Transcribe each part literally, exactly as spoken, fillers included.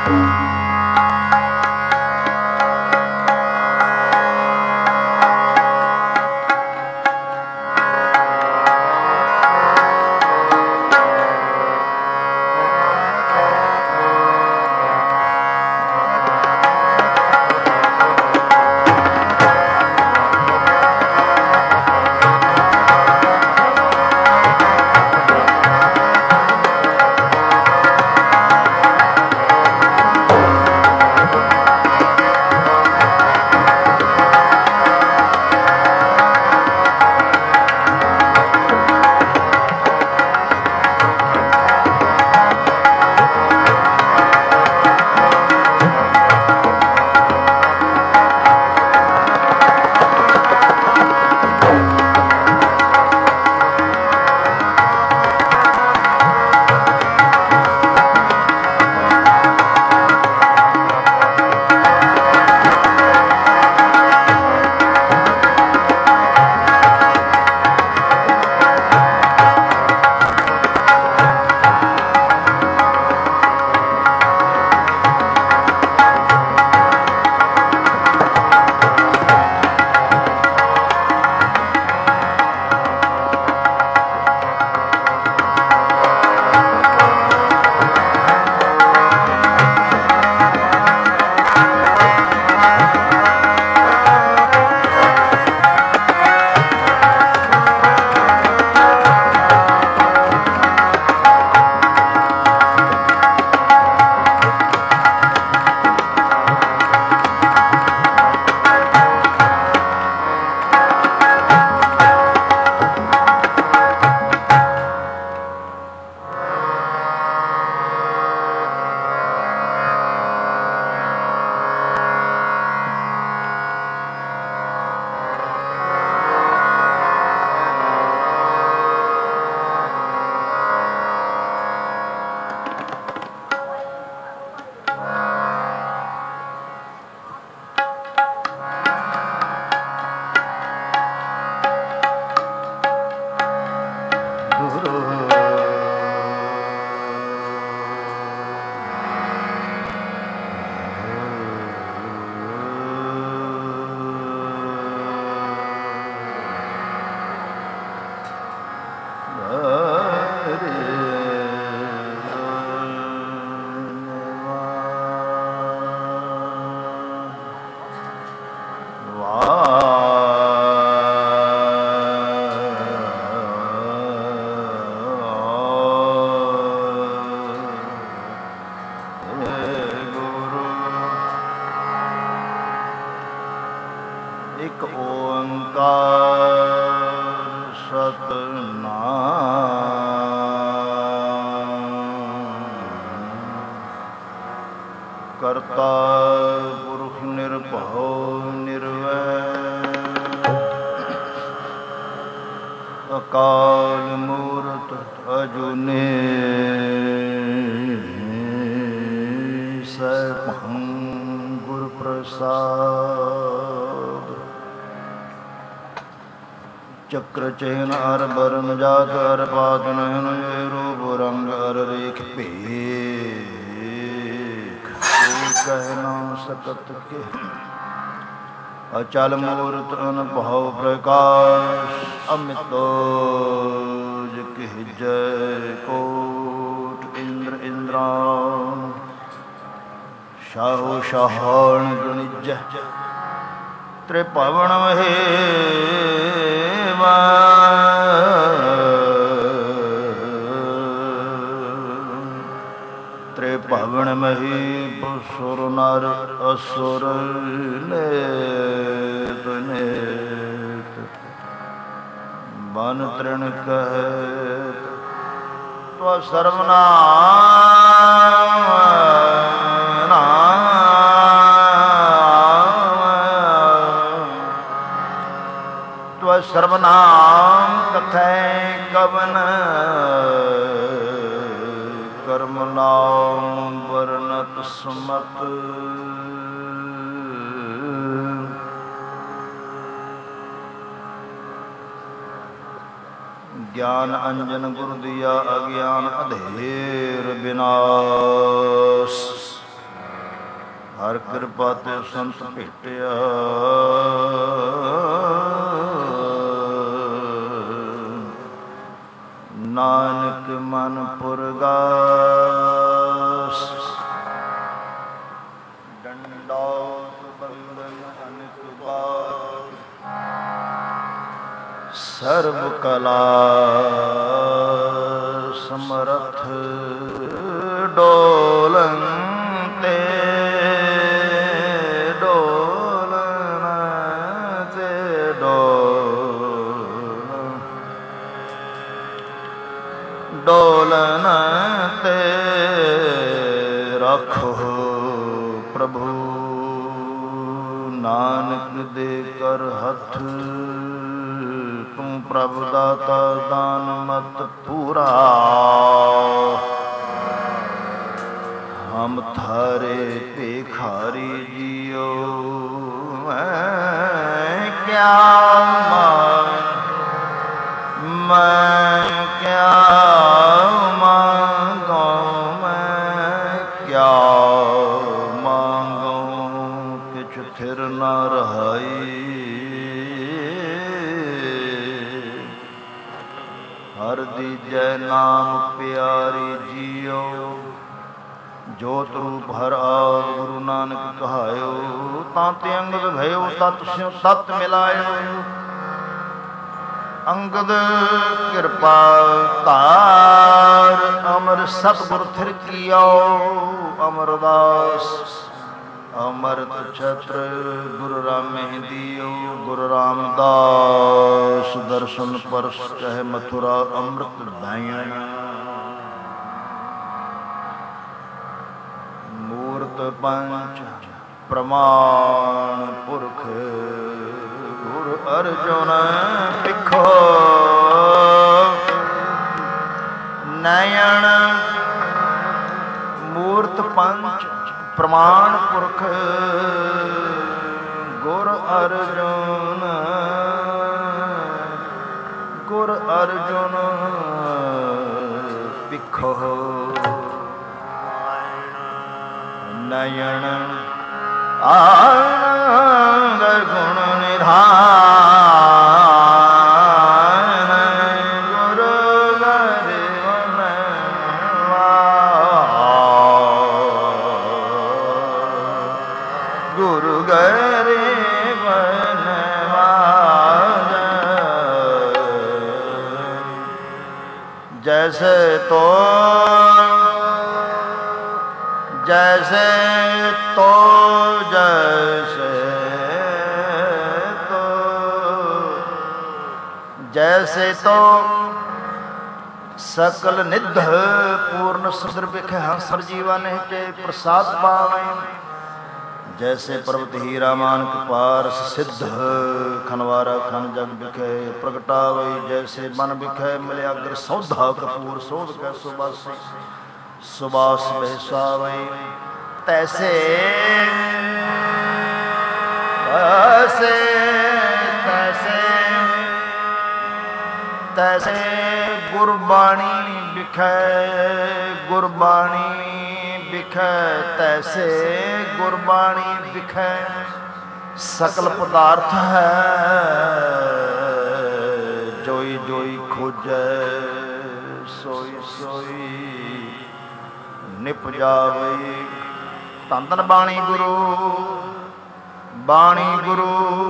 चक्र चेहन अर बरन जात अर पात नयन रूप रंग अर रेख भेख कह न सकत के अचल मूर्त अनुभव प्रकाश अमित जिह जय कोट इंद्र इंद्रान शाहो शाहण गणिज त्रिभुवन महेवा त्रिभुवन महीप सुर नर असुर नेत नेत बन तृण कहत तो सर्वनाम सर्वनाम कथै कवन कर्म नाम वर्णत सुमत ज्ञान अंजन गुरु दिया अज्ञान अधेर विनाश ਹਰ ਕਿਰਪਾ ਤੇ ਸੰਤ ਭੇਟਿਆ। ਨਾਨਕ ਮਨ ਪੁਰਗਾਸ ਡੰਡਾਉਤ ਬੰਦਨ ਅਨਿਕ ਬਾਤ ਸਰਬ ਕਲਾ ਸਮਰਥ ਡੋਲਨ ਤੇ ਡੋਲਨ ਤੇ ਡੋਲਨ ਡੋਲਨ ਤੇ ਰੱਖੋ ਪ੍ਰਭੂ। ਨਾਨਕ ਦੇ ਕਰ ਹੱਥ ਤੂੰ ਪ੍ਰਭ ਦਾਤਾ ਦਾਨ ਮਤ ਪੂਰਾ। ਹਮ ਥਾਰੇ ਭਿਖਾਰੀ ਜੀਓ ਮੈਂ ਕਿਆ ਮੈਂ ਕਿਆ ਮਾਂਗੋ ਮੈਂ ਕਿਆ ਮਾਂਗੋ ਕਿਛ ਥਿਰ ਨਾ ਰਹਾਈ। ਹਰ ਦੀਜੈ ਨਾਮ ਪਿਆਰੀ ਜੀਓ ਜੋਤ ਰੂਪ ਹਰ ਆਵ ਗੁਰੂ ਨਾਨਕ ਕਹਾਇਓ। ਤਾਂ ਤੇ ਅੰਗਦ ਭਇਓ ਤਤ ਸਿਉ ਤਤ ਮਿਲਾਇਓ। ਅੰਗਦ ਕਿਰਪਾ ਧਾਰ ਅਮਰ ਸਤਿਗੁਰ ਥਿਰ ਕੀਓ। ਅਮਰਦਾਸ ਅਮਰਤ ਛਤਰ ਗੁਰੂ ਰਾਮੇ ਦੀਓ। ਗੁਰੂ ਰਾਮਦਾਸ ਦਰਸ਼ਨ ਪਰਸ ਚਾਹੇ ਮਥੁਰਾ ਅੰਮ੍ਰਿਤ ਦਾਈਆਂ। ਮੂਰਤ ਪੰਚ ਪ੍ਰਮਾਣ ਪੁਰਖ ਗੁਰ ਅਰਜੁਨ ਪਿਖੋ। ਨਯਨ ਮੂਰਤ ਪੰਚ ਪ੍ਰਮਾਣ ਪੁਰਖ ਗੁਰ ਅਰਜੁਨ ਗੁਰ ਅਰਜੁਨ ਪਿਖੋ। ਨਯਨ ਆਨੰਦ ਗੁਣ ਨਿਧਾਨ ਗੁਰੂ ਗਰਿਵਨ ਗੁਰੂ ਗਰਿਵਨ ਜੈਸੇ ਤੋ जैसे तो जैसे तो जैसे तो सकल निध पूर्ण सुंदर बिखे हंसर जीवन के प्रसाद पावे। जैसे पर्वत हीरा मानक पारस सिद्ध खनवारा खन जग बिखे प्रगटावे। जैसे मन बिखे मिलयाग्र सौधा कपूर सोध कै सुबासी सुबास बहसावे। तैसे तैसे तैसे तैसे गुरबाणी बिखै गुरबाणी बिखै। तैसे गुरबाणी बिखै सकल पदार्थ है। जोई जोई खोजै सोई सोई ਨਿਪਜਾਵੇ। ਧੰਨ ਧੰਨ ਬਾਣੀ ਗੁਰੂ ਬਾਣੀ ਗੁਰੂ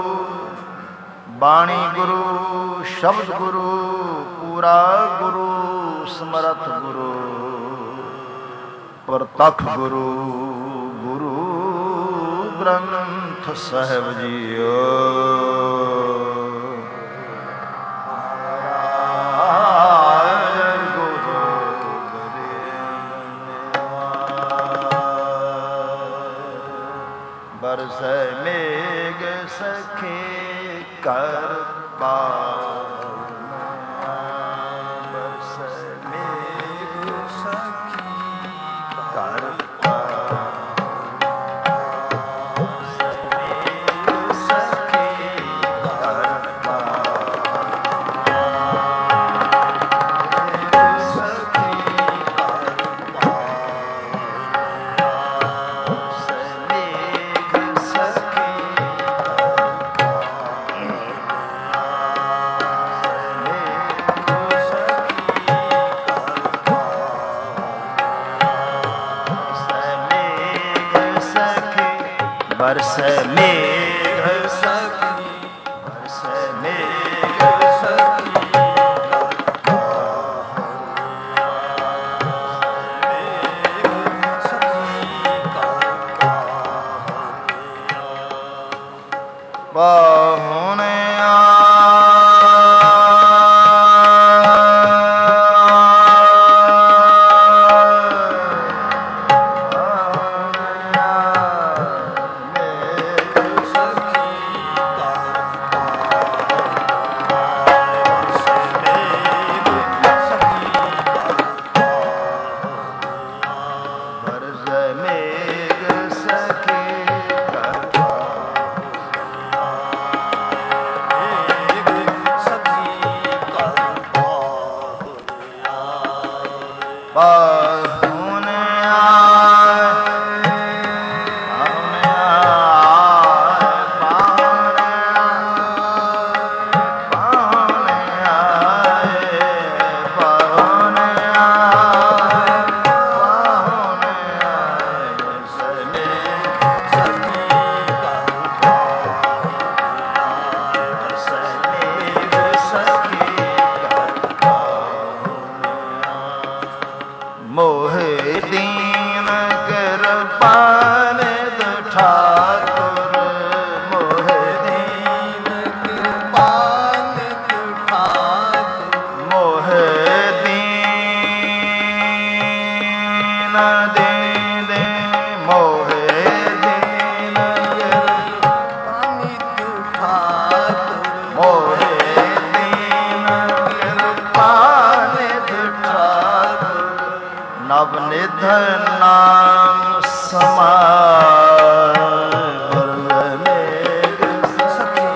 ਬਾਣੀ ਗੁਰੂ ਸ਼ਬਦ ਗੁਰੂ ਪੂਰਾ ਗੁਰੂ ਸਮਰਥ ਗੁਰੂ ਪ੍ਰਤੱਖ ਗੁਰੂ ਗੁਰੂ ਗ੍ਰੰਥ ਸਾਹਿਬ ਜੀਓ। ਬਰਸੈ ਮੇਘ ਸਖੀ ਕਰ ਪਾਵਨ। ਬਰਸੈ ਮੇਘ ਸਖੀ ਕਰ सखी बरसै मेघ सखी बरसै मेघ सखी बाहुने नाम समाय मेघ सखी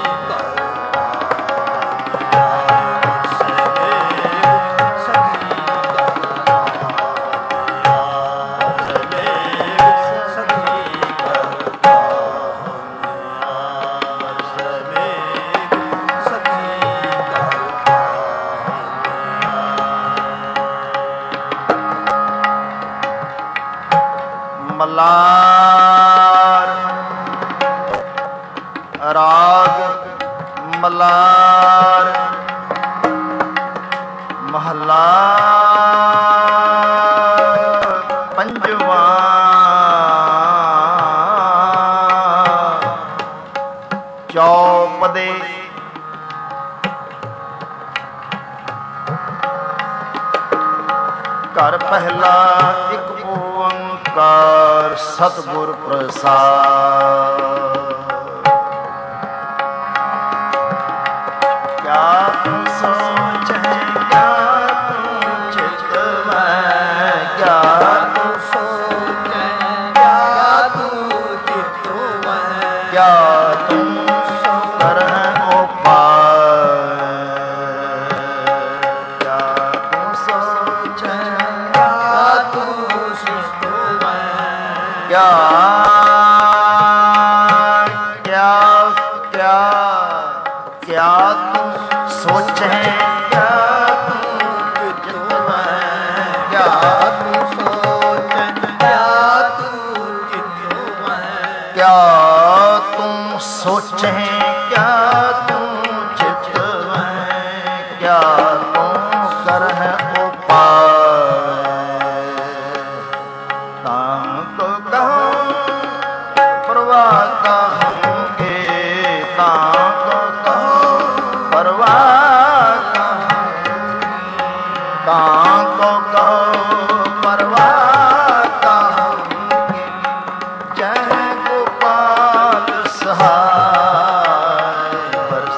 मलार राग मलार महला पंजवा चौपदे घर पहला एक ओंकार सतगुर प्रसाद। क्या तू सोच है क्या तू चित में, क्या तू सोच है क्या तू चित में, क्या तू कर उपाय, क्या तू सोच है क्या क्या क्या क्या तू सोच है क्या तू चित में, क्या तू सोच क्या तू चित में, क्या तू सोच है क्या तू चित में, क्या तू कर है उपाय। ताम को कहो परवाह कहूँगे, ताम को कहो परवाह कहूँगे, ताम को कहो परवाह कहूँगे, जय गोपाल सहाय।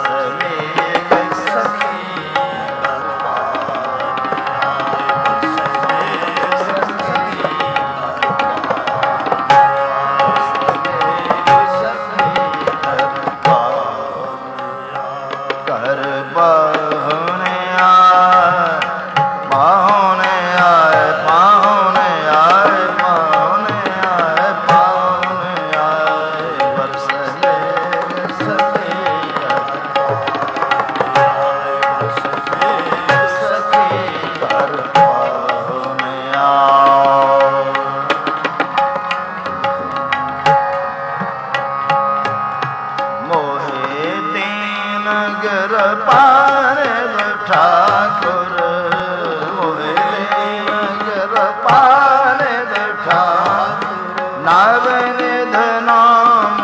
निध नाम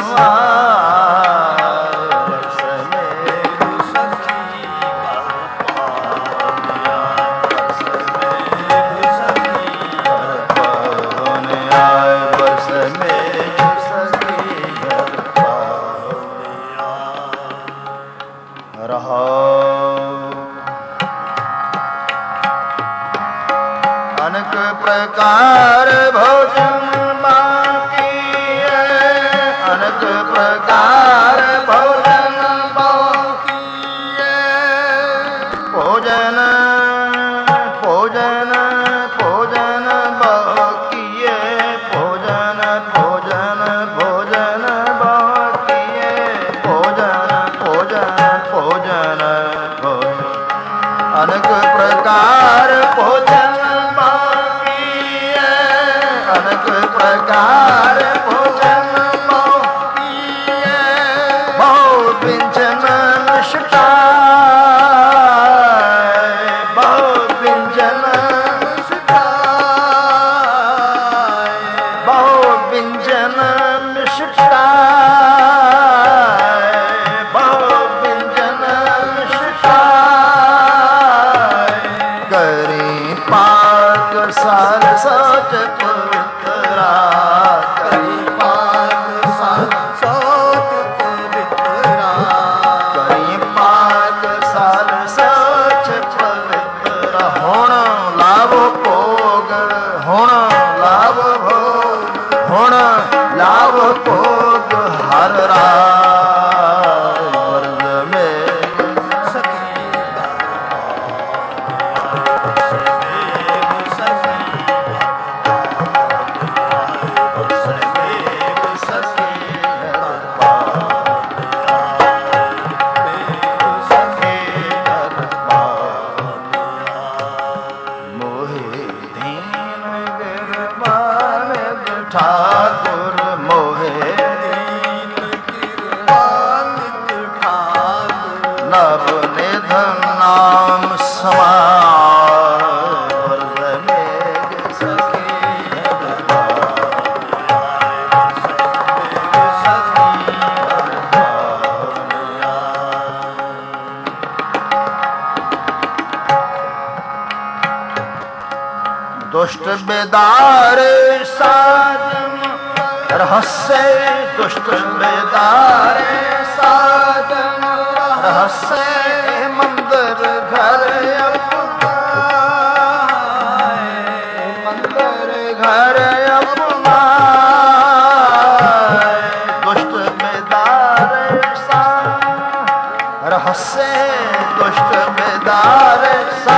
समार बरसै मेघ सखी कर पावनिया बरसै मेघ सखी कर पावनिया बरसै मेघ सखी कर पावनिया रहा अनेक प्रकार भोजन बाकी है अनेक प्रकार भोजन बाकी है भोजन भोजन भोजन बाकी है भोजन भोजन भोजन बाकी है भोजन भोजन भोजन भोजन अनेक प्रकार भोजन अनेक प्रकार भोजन बाकी है बहु व्यंजन मिष्टाय बहु व्यंजन मिष्टाय बहु व्यंजन मिष्टाय बहु व्यंजन मिष्टाय करी पाक साल सच पवित्रा करी पाक साल सच पवित्रा करी पाक साल सच पवित्रा हुण लाभ भोग हुण लाभ भोग हुण लाभ भोग हर राय वर्ग में सखी ठाकुर मोहे दीन कृपानित ठाकुर नव निधन नाम समार वर्ग मेघ सखी दुष्ट बेदार साजन रहस्य दुष्ट बेदार साजन रहस्य मंदिर घर अपना मंदिर घर अपना दुष्ट बेदार सा रहस्य दुष्ट बेदार सा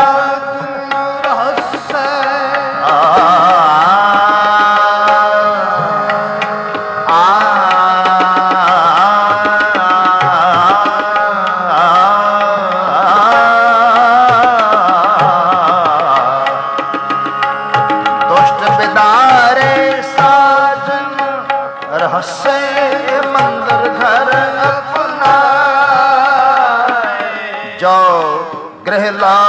गृह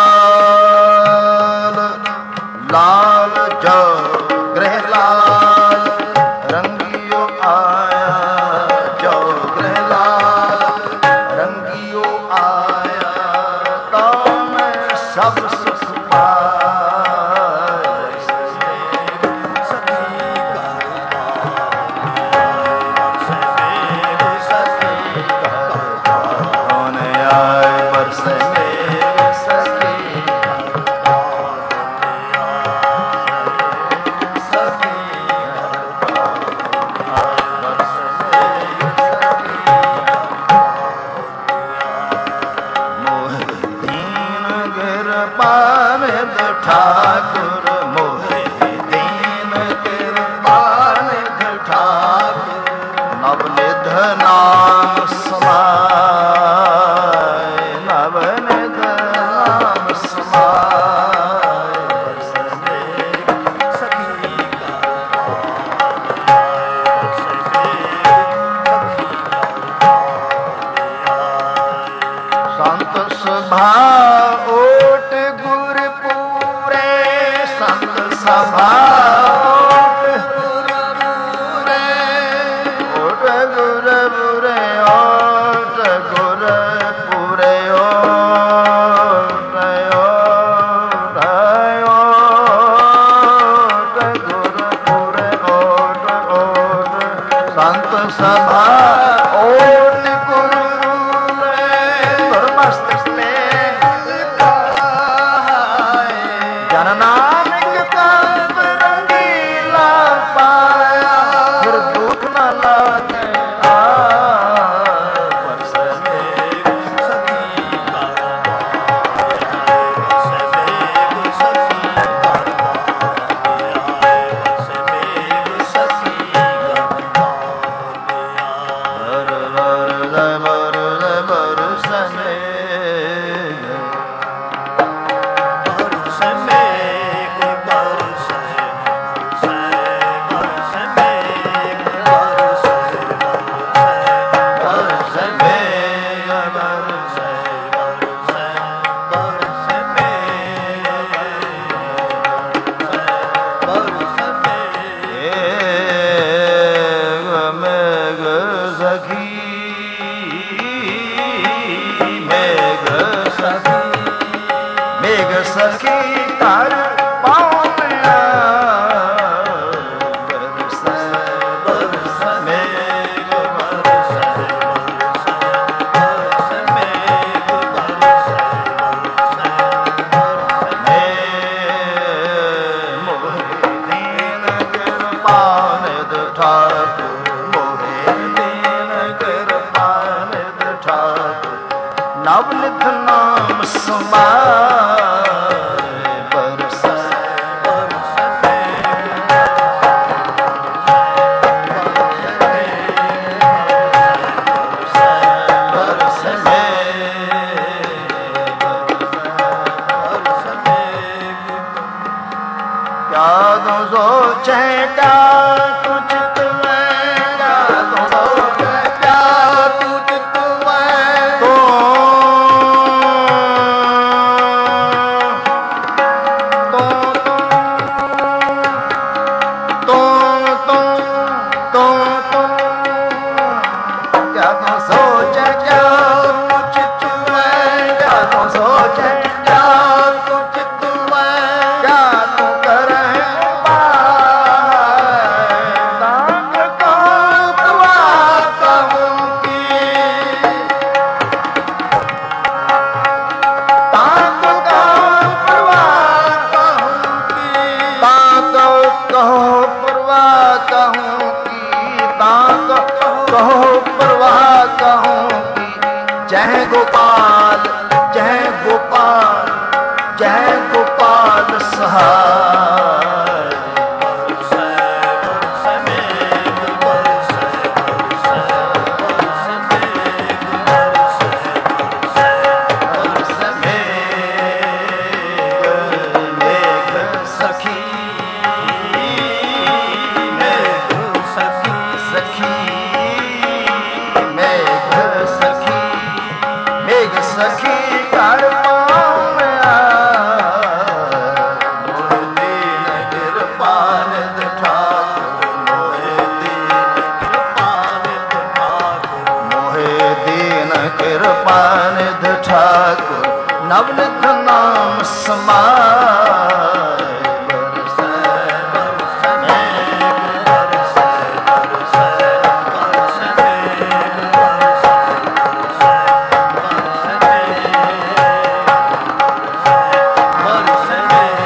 लाल लाल जो गृह लाल रंगियो आया जो गृह लाल रंगियो आया तो मैं सब सुख ठाकुर मोहे दीन कृपानिध ठाकुर नवनिध नाम समाय नवनिध नाम समाय संत सभा ओट गुरपुर संत सभा ਪੂਰੇ ਓਟ ਗੁਰ ਪੂਰੇ ਓਟ ਓਟ ਓਟ ਗੁਰ ਪੂਰੇ ਓਟ ਓਟ ਸੰਤ ਸਭਾ ਓਟ ਗੁਰ ਪੂਰੇ ਗੁਰਮਸਤਕ ਤੇ ਜਨ ਨਾਨਕ ਕਲਪ ਰੰਗੀਲਾ ਪਾਇਆ ਫਿਰ ਦੁੱਖ ਨਾ ਲਾਗੇ ਸਖੀ ਘਰ ਪਾਉਣਿਆ ਬਰਸੈ ਬਰਸੈ ਮੇਘ ਬਰਸੈ ਬਰਸੈ ਮੇਘ ਬਰਸੈ ਬਰਸੈ ਮੋਹਿ ਦੀਨ ਕਿਰਪਾ ਨਿਧ ਠਾਕੁਰ ਮੋਹਿ ਦੀਨ ਕਿਰਪਾ ਨਿਧ ਠਾਕੁਰ ਨਵ ਨਿਧ ਨਾਮ ਸਮਾਏ ਨਵਨਿਧ ਨਾਮ ਸਮਾਏ ਬਰਸੈ ਬਰਸੈ ਮੇਘ ਬਰਸੈ ਬਰਸੈ ਬਰਸੈ ਮੇਘ ਬਰਸੈ ਬਰਸੈ ਬਰਸੈ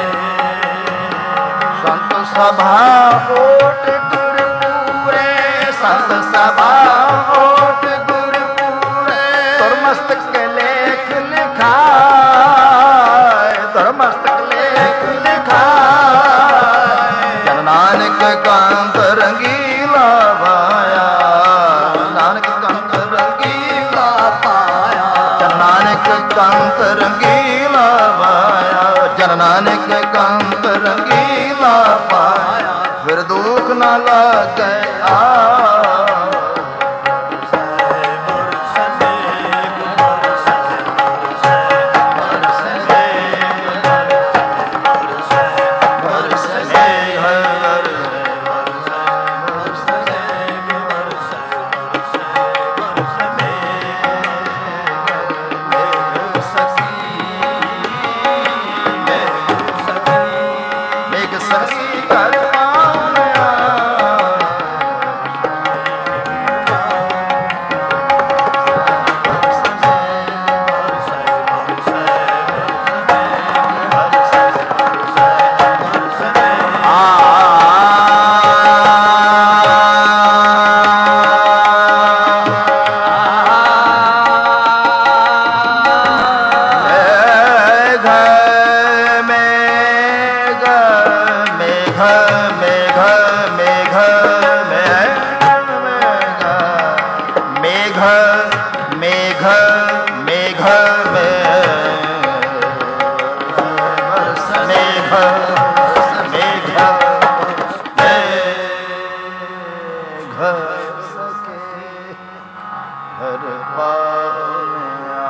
ਸੰਤ ਸਭਾ ਓਟ ਗੁਰ ਪੂਰੇ ਸੰਤ ਸਭਾ ਓਟ ਗੁਰ ਪੂਰੇ ਗੁਰਮਸਤਕ ਲੇਖ ਲਿਖਾ ਮਸਤਕ ਲੇਖ ਲਿਖਾਇ ਜਨ ਨਾਨਕ ਕੰਤ ਰੰਗੀਲਾ ਪਾਇਆ ਨਾਨਕ ਕੰਤ ਰੰਗੀਲਾ ਪਾਇਆ ਜਨ ਨਾਨਕ ਕੰਤ ਰੰਗੀਲਾ ਪਾਇਆ ਜਨ ਨਾਨਕ ਕੰਤ ਰੰਗੀਲਾ ਪਾਇਆ ਫਿਰ ਦੁੱਖ ਨਾ ਲਾਗੈ ਆ सके हर पाया।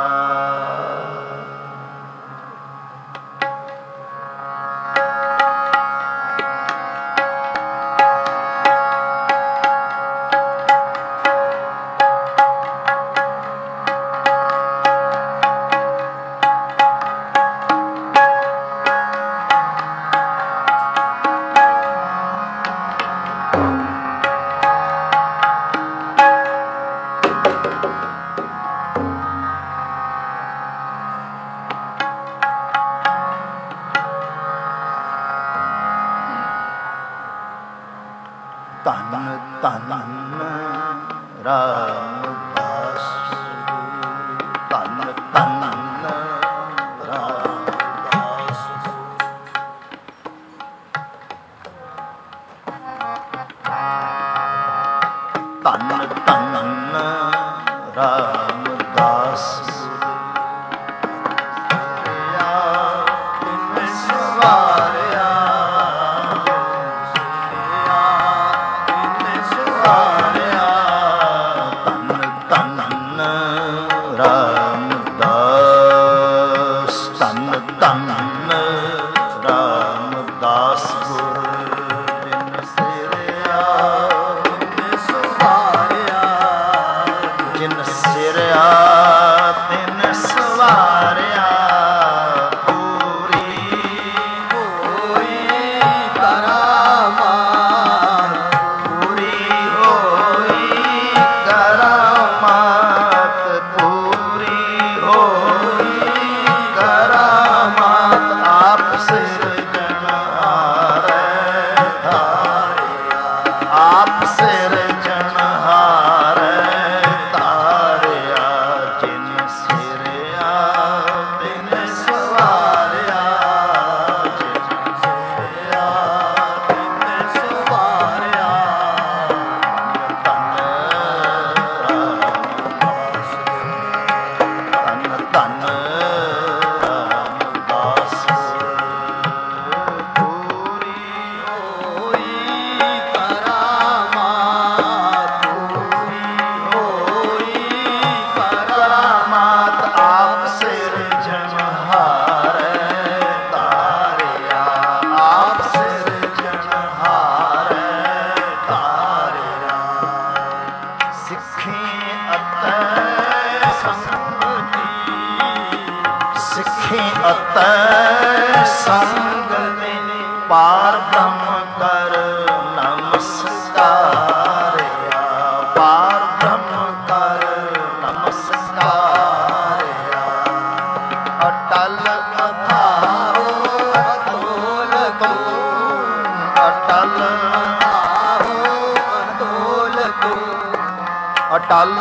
अटल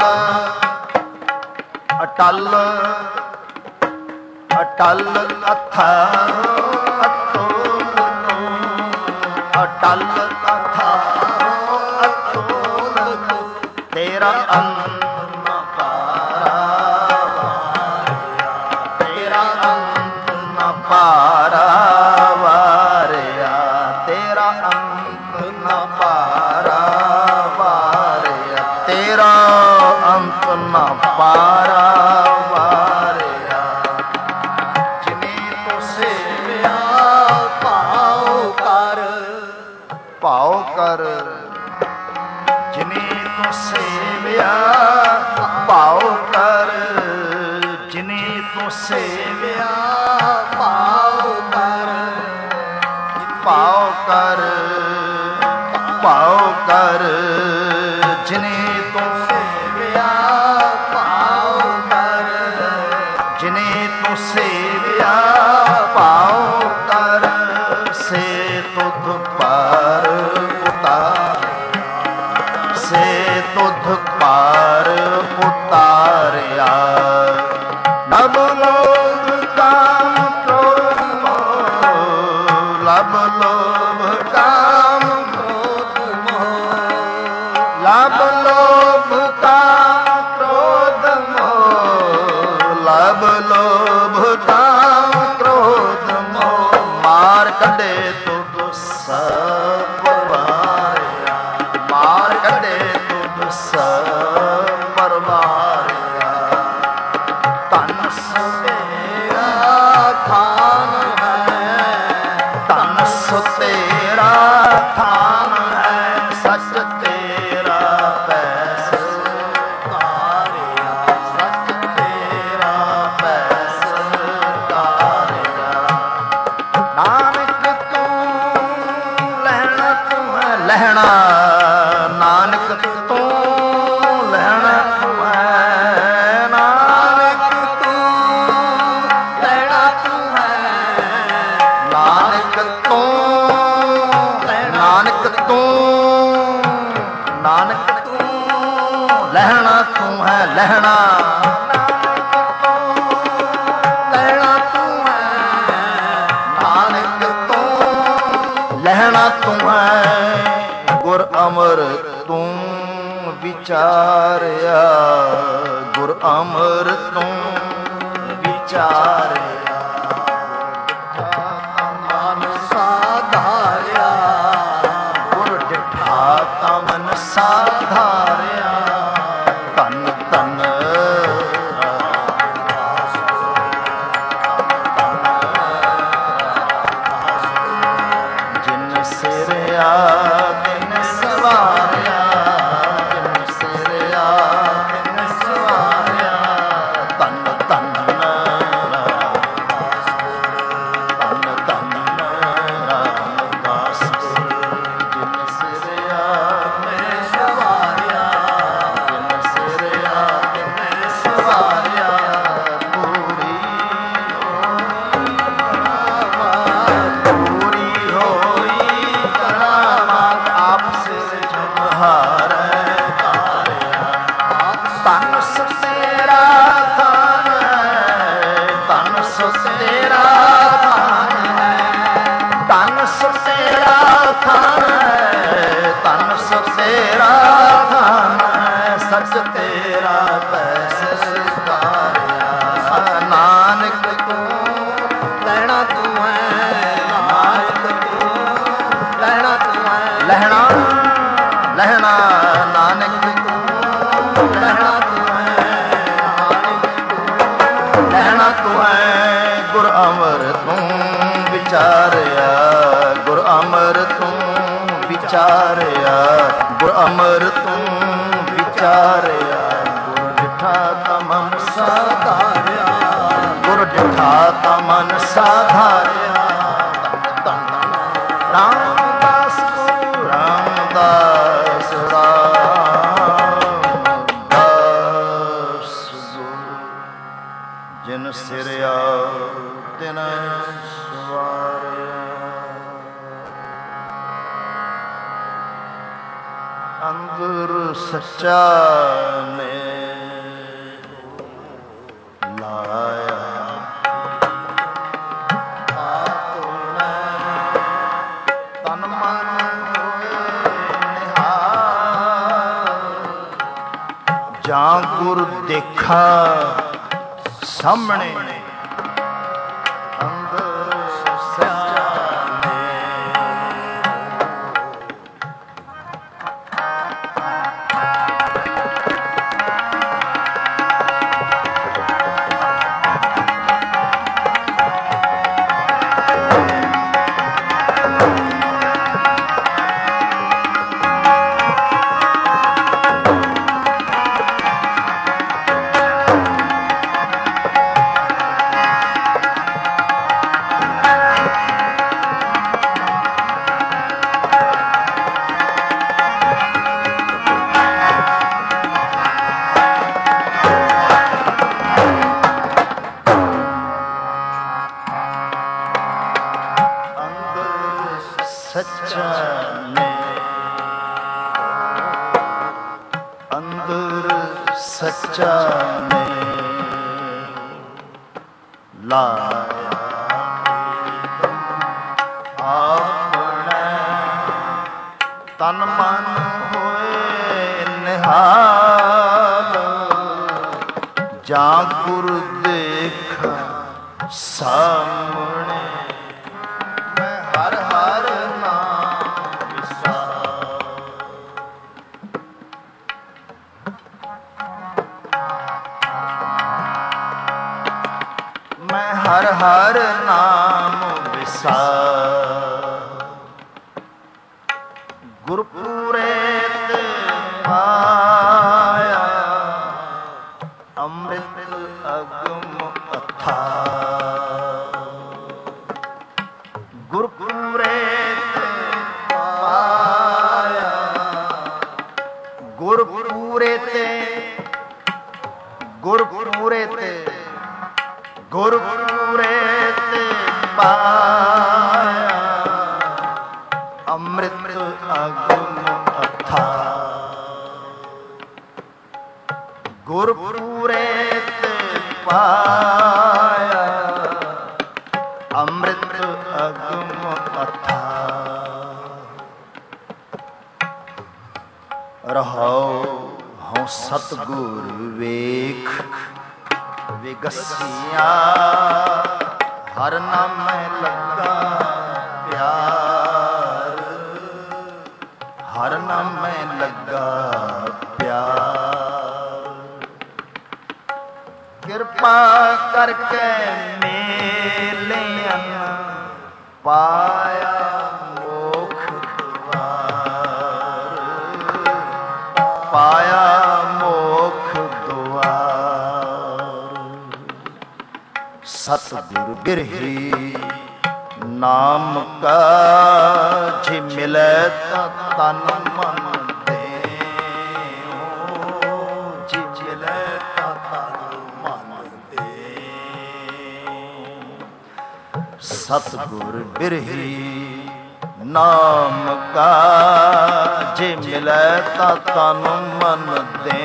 अटल अटल अथाह अतोल अटल अथाह अतोल तेरा अंत न पारावारिया, तेरा अंत न पारावारिया, तेरा अंत न पारावारिया, तेरा अंत न पारावारिया। जिने तो सेविया भाव कर, भाव कर, जिने तो सेविया भाव कर, जिने तो सेविया भाव कर, भाव कर, भाव कर, जिने तो सेविया भाव कर, जिने तो सेविया भाव कर, से तुध पार उतार, से तुध पार उतारिया। लब लोभ काम क्रोध मोह, लब लोभ काम क्रोध मोह, लब लोभ काम क्रोध मोह, लब लोभ काम क्रोध मोह, मार कढे तो गुस्सा परवारिया, मार कढे ਨਾਨਕ ਤੂੰ ਲਹਿਣਾ ਤੂੰ ਹੈ ਲਹਿਣਾ, ਲਹਿਣਾ ਤੂੰ ਹੈ ਨਾਨਕ ਤੂੰ ਲਹਿਣਾ ਤੂੰ ਹੈ, ਗੁਰ ਅਮਰ ਤੂੰ ਵਿਚਾਰਿਆ, ਗੁਰ ਅਮਰ ਤੂੰ ਵਿਚਾਰਿਆ, ਮਨ ਸਾਧਾਰਿਆ, ਗੁਰ ਡਿਠਾ ਤਾਂ ਮਨ ਸਾਧਾਰਿਆ, ਧੰਨ ਧੰਨ ਜਿਨ ਸਿਰਿਆ ਤਿਨ ਸਵਾਰਿਆ, ਜਿਨ ਸਿਰਿਆ ਤਿਨ ਸਵਾਰਿਆ, ਧੰਨ ਧੰਨ ਧੰਨ ਧੰਨ ਰਾਮਦਾਸ ਜਿਨ ਸਿਰਿਆ ਤਿਨ ਸਵਾਰਿਆ, ਜਿਨ ਸਿਰਿਆ ਤਿਨ ਸਵਾਰਿਆ, ਪੂਰੀ ਪੂਰੀ ਹੋਈ ਕਰਾਮਾਤ ਆਪ ਸਿਰ ਜਮਹਾਰੈ ਤਾਰਿਆ, ਧੰਨ ਸੋ ਤੇਰਾ ਧਨ ਹੈ, ਧੰਨ ਸੋ ਤੇਰਾ ਧਨ ਹੈ, ਧੰਨ ਸੋ ਤੇਰਾ ਧਨ ਹੈ, ਧੰਨ ਸੋ ਤੇਰਾ ਧਨ ਹੈ, ਸੱਚ ਤੇਰਾ ਪੈਸ ਸਿਤਾਰਿਆ, ਨਾਨਕ ਤੂੰ ਲੈਣਾ ਤੂੰ ਹੈ, ਨਾਨਕ ਤੂੰ ਲੈਣਾ ਤੂੰ ਹੈ, ਲਹਿਣਾ ਲਹਿਣਾ ਨਾਨਕ ਤੂੰ ਲਹਿਣਾ ਤੂੰ ਹੈ, ਨਾਨਕ ਤੂੰ ਲਹਿਣਾ ਤੂੰ ਹੈ, ਗੁਰ ਅਮਰ ਤੂੰ ਵਿਚਾਰਿਆ, ਗੁਰ ਅਮਰ ਤੂੰ ਵਿਚਾਰਿਆ, ਗੁਰ ਅਮਰ ਤੂੰ ਵਿਚਾਰਿਆ, ਗੁਰ ਡਿਠਾ ਤਾਂ ਮਨ ਸਾਧਾਰਿਆ, ਗੁਰ ਡਿਠਾ ਤਾਂ ਮਨ ਸਾਧਾਰਿਆ, ਧੰਨ ਧੰਨ ਰਾਮਦਾਸ ਗੁਰੂ ਰਾਮਦਾਸ ਰਾਮਦਾਸ ਗੁਰੂ, ਜਿਨ ਸਿਰਿਆ ਤਿਨ ਸਵਾਰਿਆ, ਅੰਦਰ ਸੱਚਾ ਨੇ ਲਾਇਆ, ਤਨ ਮਨ ਹੋਏ ਨਿਹਾਲ, ਜਾਂ ਗੁਰ ਦੇਖਾ ਸਾਹਮਣੇ, ਅੰਦਰ ਸੱਚਾ ਨੇ ਸੱਚਾ ਨੇ, ਅੰਦਰ ਸੱਚਾ ਨੇ ਲਾਇਆ, ਆਪਣੇ ਤਨ ਮਨ ਹੋਏ ਨਿਹਾਲ, ਜਾਂ ਗੁਰ ਦੇਖਾ ਸਾਹਮਣੇ, ਮੈਂ ਹਰ ਹਰ ਨਾਮ ਵਿਸਾਰ, ਮੈਂ ਹਰ ਹਰ ਨਾਮ ਵਿਸਾਰ, ਗੁਰਪੂਰੇ ਤੇ ਪਾਇਆ, ਅੰਮ੍ਰਿਤ ਅਗਮ ਅਥਾਹ, ਗੁਰਪੂਰੇ ਤੇ ਪਾਇਆ, ਗੁਰਪੂਰੇ ਤੇ ਗੁਰਪੂਰੇ ਤੇ ਗੁਰਪੂਰੇ ਤੇ ਪਾਇਆ, ਅੰਮ੍ਰਿਤ ਅਗਮ ਅਥਾਹ। गुरपुरे ते पाया अमृत अगम अथा रहो हूँ सतगुर वेख विगसिया हर नाम लगा प्यार हर नाम लगा प्यार कृपा करके मेले पाया मोख द्वार पाया मोख द्वार सतगुर बिरही नाम का जे मिले तन मन दे जे मिले तन मन दे सतगुर बिरही नाम का जे मिले तन मन दे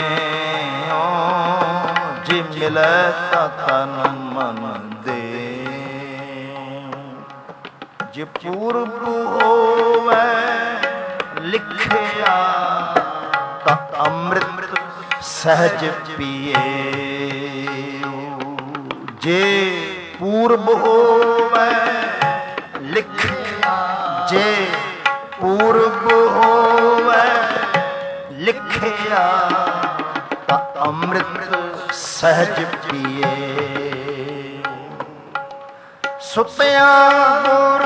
जे मिले तन मन दे जे पूर्व होवे लिखिया ता अमृत सहज पिए जे पूर्व होवे लिखिया जे पूर्व होवे लिखिया ता अमृत सहज पिए सुतिया गुर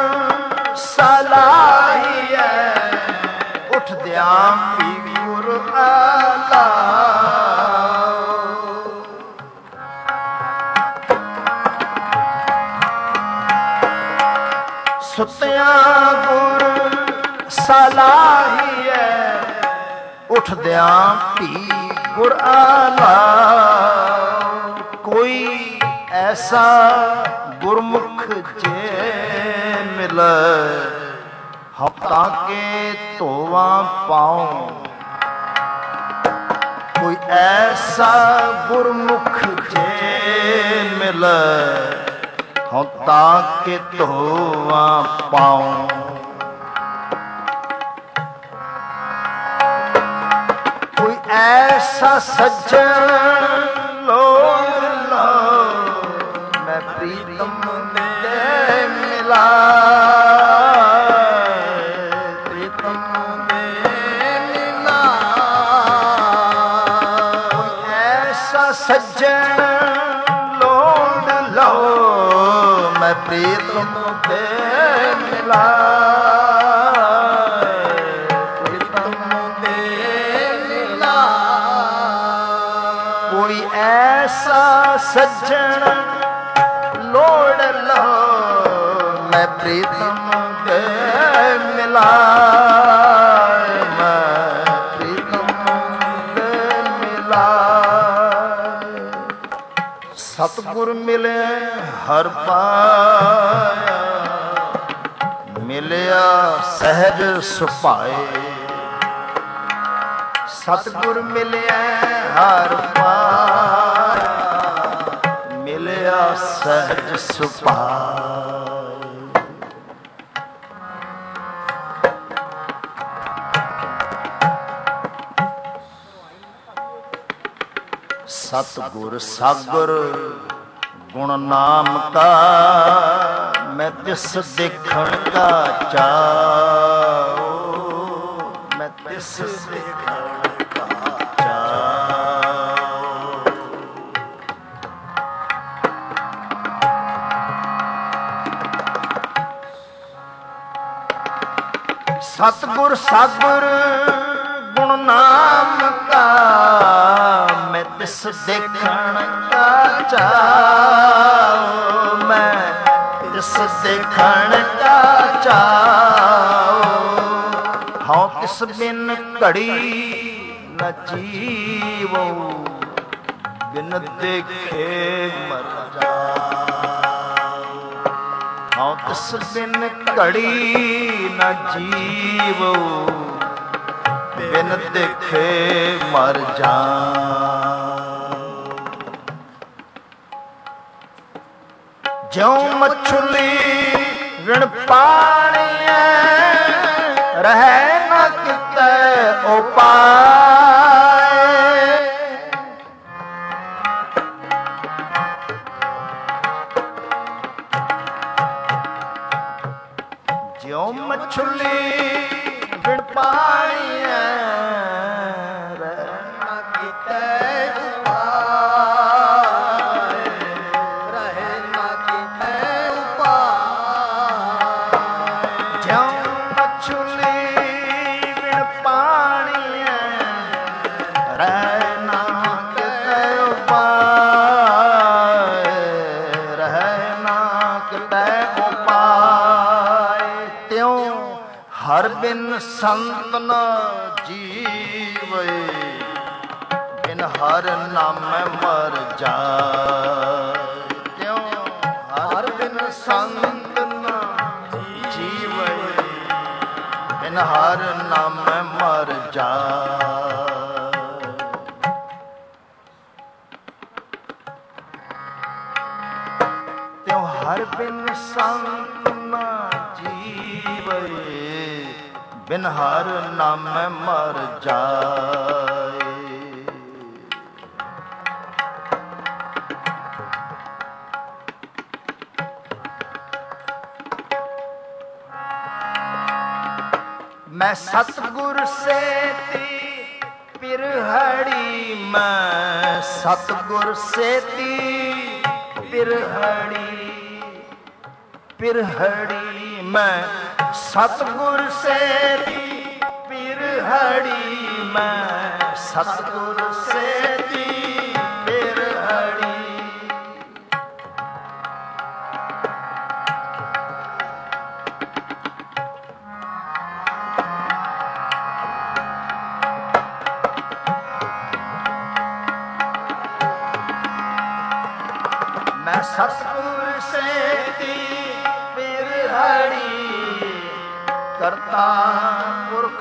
सलाहिए उठदिया पी गुर आला सुतिया गुर सलाहिए उठदिया पी गुर आला कोई ऐसा गुरमुख जे मिले हफ्ता के तोवा पाऊं कोई ऐसा गुरमुख जे मिले हफ्ता के तोवा पाऊं कोई ऐसा सज्जन लोग लो मैं प्रीतम दे मिला प्रीतम दे मिला ऐसा सज्जन लोड लो मैं प्रीतम दे मिला प्रीतम दे मिला कोई ऐसा सज्जन लोड़ लो मैं प्रीतम दे मिला मैं प्रीतम दे मिला सतगुर मिले हर पाया मिलिया सहज सुभाए सतगुर मिलिया हर पाया मिलिया सहज सुभाए सतगुर सागर गुण नाम का मैं तिस देखण का चाओ मैं तिस देखण का चाओ सतगुर सागर गुण नाम का मैं तिस देखण का चाओ मैं तिस देखण का चाओ हाँ तिस बिन घड़ी न जीवो बिन देखे मर जाओ हाँ तिस बिन घड़ी न जीवो बिन देखे मर जा ज्यों मछली विण पाणिए रहे न किते उपाय। ज्यों मछली विण पाणिए रहे न किते उपाय, रहे न किते उपाय। ज्यों मछली विण पाणिए रहे न किते उपाय, रहे न किते उपाय। त्यों हर बिन संत न जीवे, बिन हर नाम मर जाए। त्यों हर बिन संत न जीवे, बिन हर नाम मर जाए। त्यों हर बिन संत न जीवे, बिन हर नाम मर जाए। मैं सतगुर से ती पिरहड़ी, मैं सतगुर से ती पिरहड़ी, पिरहड़ी मैं सतगुर से ती पिरहड़ी, मैं सतगुर से ती पिरहड़ी। मैं सतगुर से ती पिरहड़ी, करता पुरख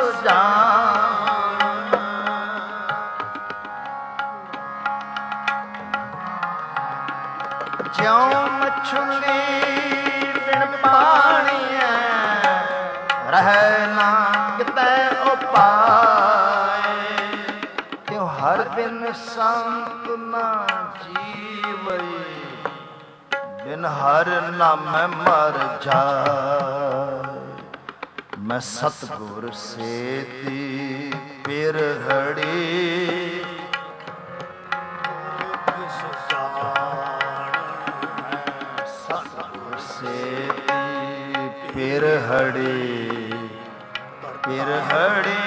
सुजान। ज्यों मछली बिन पाणिए रहे ना किते उपाय। त्यों हर बिन संत न जीवे, बिन हर नाम मर जाए। मैं सतगुर से ती पिरहड़ी, सतगुर से ती पिरहड़ी, पिरहड़ी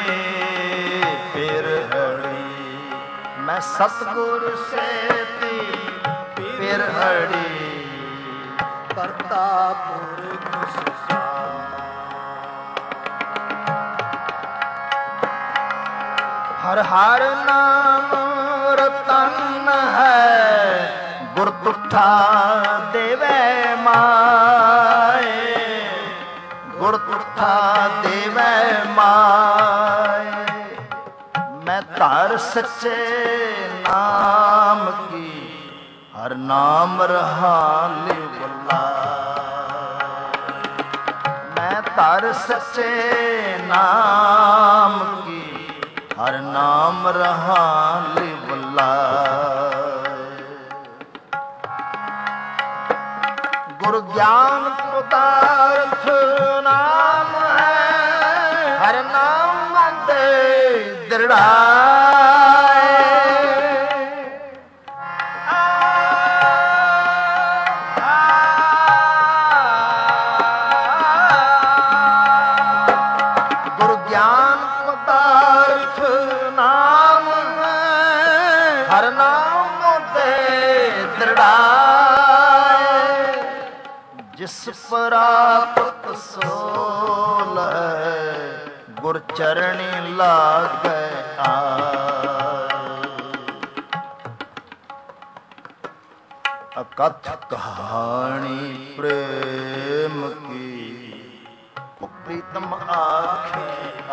पिरहड़ी। मैं सतगुर से ती पिरहड़ी, करता पुरख सुजान। हर हर नाम रतन है, गुर तुठा देवे माए, गुर तुठा देवे माए। मैं तार सच्चे नाम की, हर नाम रहा लिवला। मैं तार सच्चे नाम की, हर नाम रहा लिवला। गुरु ज्ञान पदार्थ नाम है, हर नाम दे दृढ़ाए। गुरु ज्ञान पदार्थ नाम है, हर नाम दे दृढ़ाए। जिस प्राप्त सोल गुर चरणी लागे आए। अकथ कहानी प्रेम की, प्रीतम आखे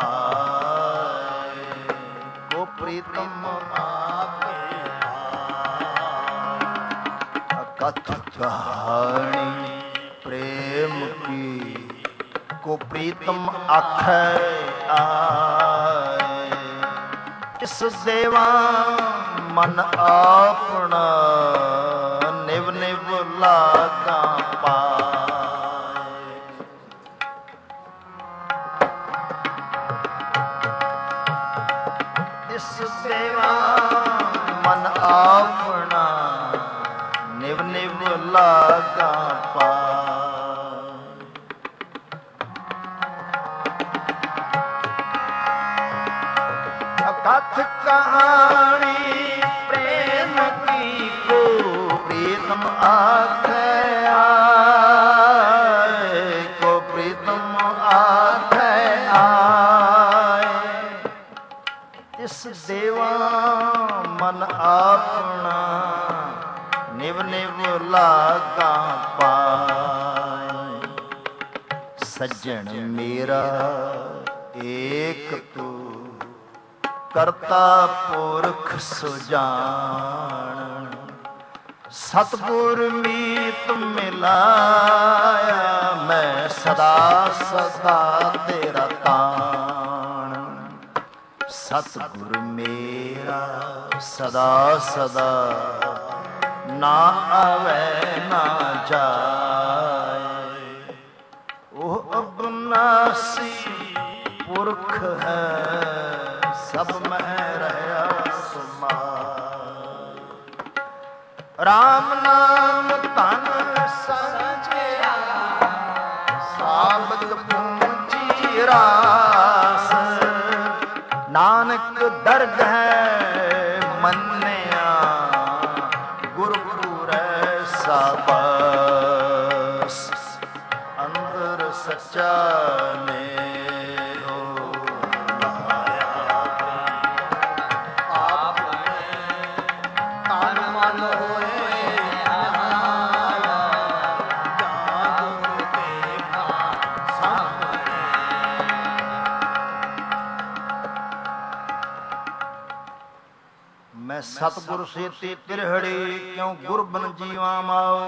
आए, वो प्रीतम आखे आए। कथ कहानी प्रेम की को प्रीतम आखै आए। इस देवा मन आपना निव निव लागा पाए। इस देवा मन आपना निव निव लागा पाए। कथ कहानी प्रेम की को प्रीतम आखै आए। को प्रीतम आखै आए। इस देवा मन आपना निव निव लागा पाए। सज्जन मेरा एक तू करता पुरख सुजान। सतगुर मीत मिलाया मैं सदा सदा तेरा तान। सतगुर मेरा सदा सदा ना आवे ना जाए। ओह अविनाशी पुरख है सब में रहया समाए। राम नाम तन संजया साबत पूंजी रास। नानक दरगह मन्निया गुरपुरै साबस। अंदर सच्चा ने सतगुर सेती तिरहड़ी क्यों गुर बन जीवा माओ।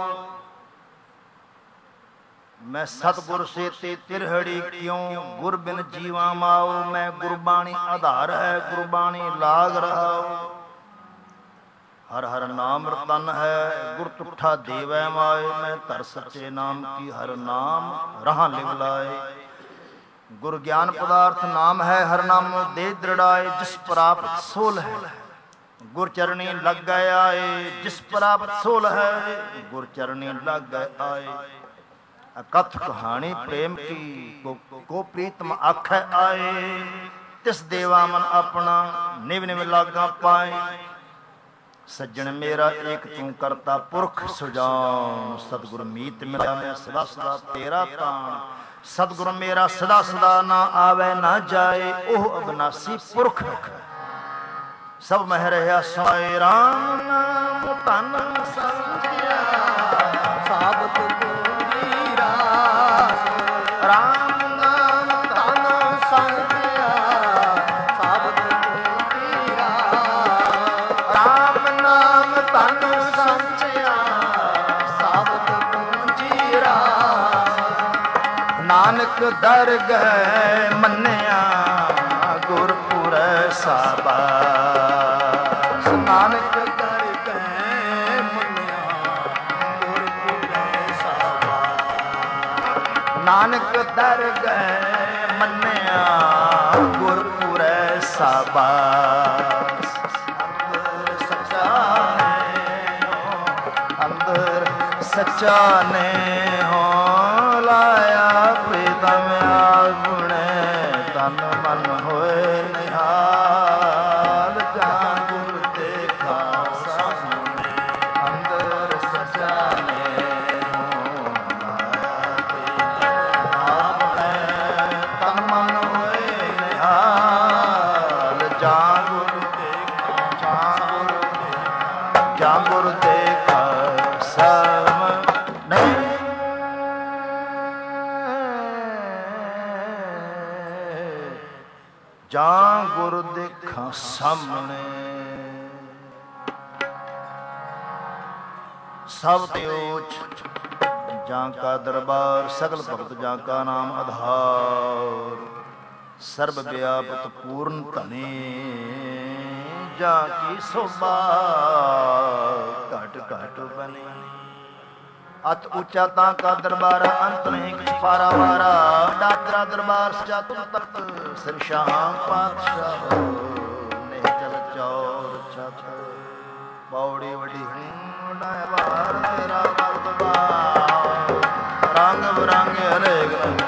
मैं सतगुर सेती तिरहड़ी क्यों गुर बिन जीवा माओ। मैं गुरबाणी आधार है गुरबाणी लाग रहा हूँ। हर हर नाम रतन है गुर तुठा देवै माए। मैं तर सच्चे नाम की हर नाम रहा लिव लाए। गुर ज्ञान पदार्थ नाम है हर नामों दे दृढ़ाए। जिस प्राप्त सोल है गुर चरणी लग गए आए। जिस प्राप्त सोल है गुर चरणी लग गए आए। कथ कहानी प्रेम की को, को प्रीतम आखै आए। तिस देवा मन अपना निव निव लागा पाए। सज्जन मेरा एक तू करता पुरख सुजान। सतगुर मीत मिला मैं सदा सदा तेरा तान। सतगुर मेरा सदा सदा ना आवे ना जाए। ओह अविनाशी पुरख सब मह रहा सोए। राम नाम तन संजया साबत पूंजी रास। राम नाम तन संजया साबत पूंजी रास। राम नाम तन संजया साबत पूंजी रास। नानक दरगह मन्निया गुरपुरै साबस। नानक दरगह मन्निया गुरपुरै साबस। नानक दरगह मन्निया गुरपुरै साबस। अंदर सच्चा ने अंदर सच्चा ने हो लाया प्रीतम आगुणे। तन मन होए निहाल जान गुर देखा सामने। अंदर सच्चा ने तन मन होए निहाल जान गुर देखा जान गुर देखा सामने। ਜਾਂ ਗੁਰ ਦੇਖਾਂ ਸਾਹਮਣੇ। सब ते ओछ जां का दरबार, सगल भगत जां का नाम आधार। सर्ब व्यापत पूर्ण धनी जां की शोभा, घट घट बनी। अत ऊंचा तां का दरबार, अंत नहीं कुछ पारा वारा। डाकरा दरबार सचा तुम तख्त, सिर शाह पातशाह। नहीं चल चौर छत, पौड़ी वडी वडाया बार। तेरा दरबार रंग बिरंगे हरेक रंग।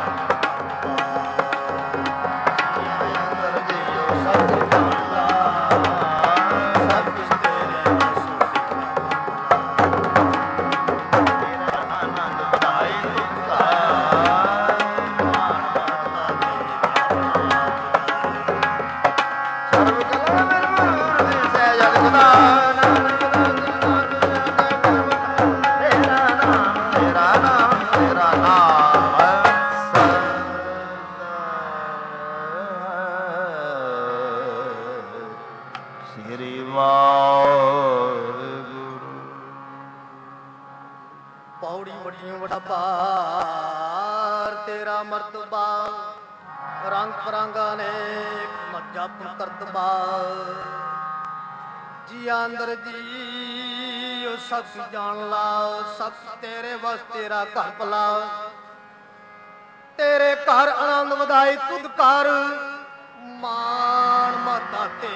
अंदर जी सख जान ला, सख तेरे बस तेरा घर भला। तेरे घर आनंद वधाई तुद कर, मान माता ते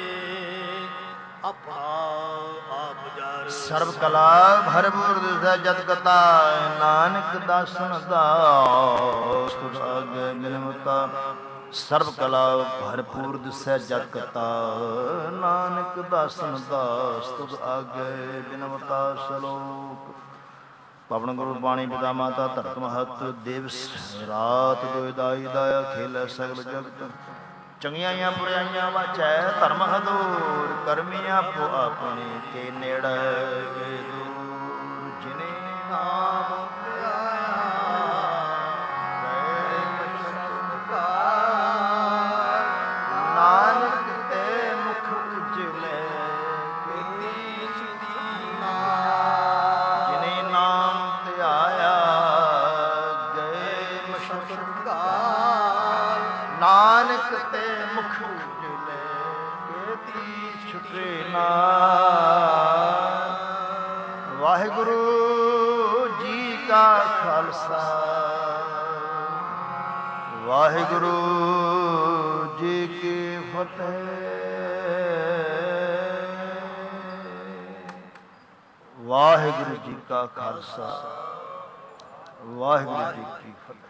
अपना आप जार। सर्व कला भरपूर दिसै जत कथा, नानक दासन दास तुझ आगे बिनमता। सर्व कला भरपूर दिसै जत कथा, नानक दासन दास तुझ आगे बिनमता। सलोक पवन गुरु बाणी पिता माता धरत महत। दिवस रात दुਇ ਦਾਈ ਦਾਇਆ, ਖੇਲੈ ਸਗਲ ਜਗਤ। ਚੰਗਿਆਈਆਂ ਬੁਰਾਈਆਂ ਵਾਚੈ ਧਰਮ ਹਦੂਰ, ਕਰਮੀ ਆਪੋ ਆਪਣੀ ਕੇ ਨੇੜੇ ਦੂਰ। ਜਿਨੇ ਨਾਮ ਵਾਹਿਗੁਰੂ ਜੀ ਕਾ ਖਾਲਸਾ, ਵਾਹਿਗੁਰੂ ਜੀ ਕੀ ਫਤਿਹ। ਵਾਹਿਗੁਰੂ ਜੀ ਕਾ ਖਾਲਸਾ, ਵਾਹਿਗੁਰੂ ਜੀ ਕੀ ਫਤਿਹ।